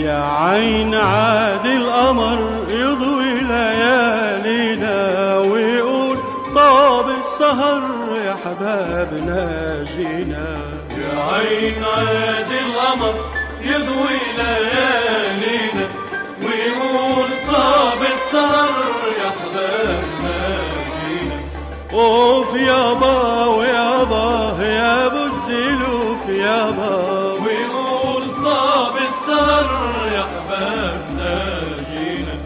يا عين عاد القمر يضوي ليالينا ويقول طاب السهر يا حبابنا جينا. يا عين عاد القمر يضوي ليالينا ويقول طاب السهر يا حبابنا جينا. اوف يابا ويابا يا ابو الزلوف يابا ويقول طاب السهر يا حبابنا جينا.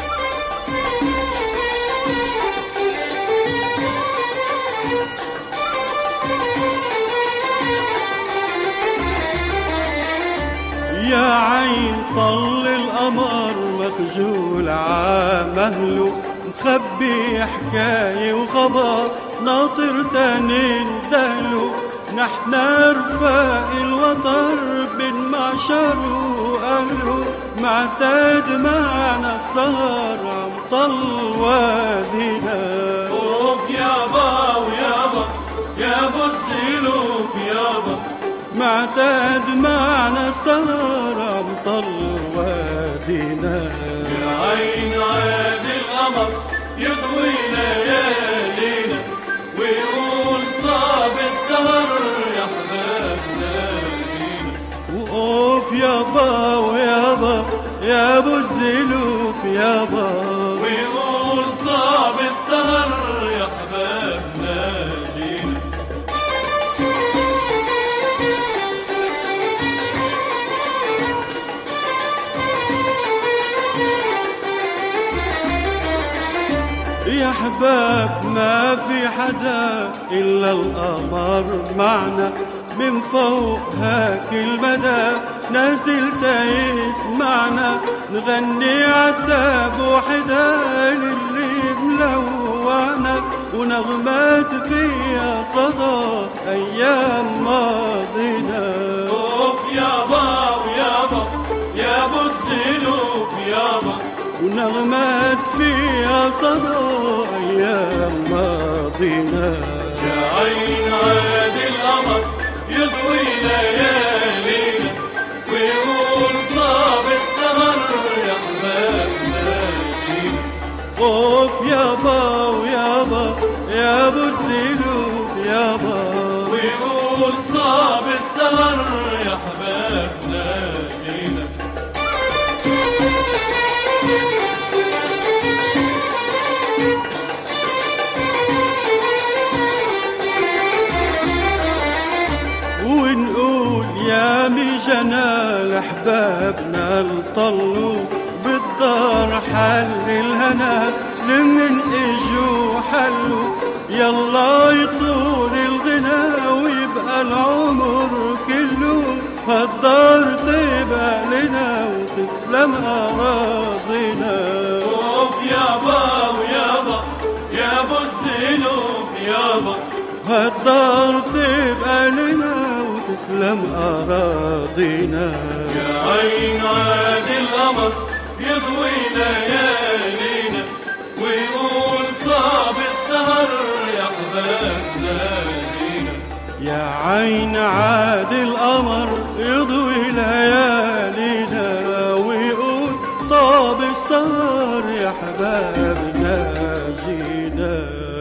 يا عين طل القمر مخجول عمهله مخبي حكاية وخبر ناطر تاني ندهله. نحنا رفاق الوطر بن معشر وأهله معتاد معنا السهر عم طل وادينا. اوف يابا ويابا يا ابو الزلوف يابا معتاد معنا السهر عم طل وادينا. يا عين عاد القمر يضوي ليالينا ويقول طاب السهر يا حبابنا جينا. وقوف يابا ويابا يا ابو الزلوف يابا ويقول طاب السهر يا حبابنا جينا. يا حباب ما في حدا إلا القمر معنا من فوق هاك المدى نازل تيسمعنا نغني عتاب وحدا للي ملوعنا ونغمات فيها صدى أيام ماضينا. اوف يابا ويابا يا ابو الزلوف يابا ونغمات فيها صدى أيام ماضينا. يا عين عاد القمر يضوي ليالينا ويقول طاب السهر يا حبابنا جينا. اوف يابا ويابا يا ابو الزلوف يابا ويقول طاب السهر يا حبابنا جينا. ونقول يا مجنا لحبابنا الطلوا بالدار حل الهنا لمن اجوا حلوا. يلا يطول الغنى ويبقى العمر كله هالدار تبقى لنا وتسلم أراضينا. اوف يابا ويابا يا ابو الزلوف يابا هالدار تبقى لنا وتسلم أراضينا. يا عين عاد القمر يضوي ليالينا ويقول طاب السهر يا حبابنا جينا. يا عين عاد القمر يضوي ليالينا ويقول طاب السهر يا حبابنا جينا.